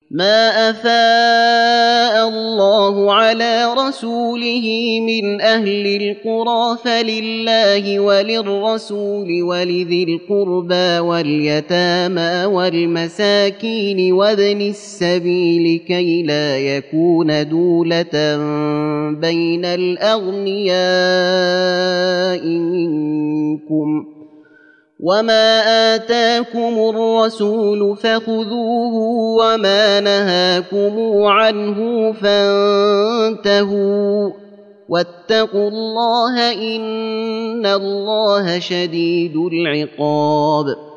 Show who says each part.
Speaker 1: ما أفاء الله على رسوله من أهل القرى فلله وللرسول ولذي القربى واليتامى والمساكين وابن السبيل كي لا يكون دولة بين الأغنياء منكم وما آتاكم الرسول فخذوه وما نهاكم عنه فانتهوا واتقوا الله إن الله شديد العقاب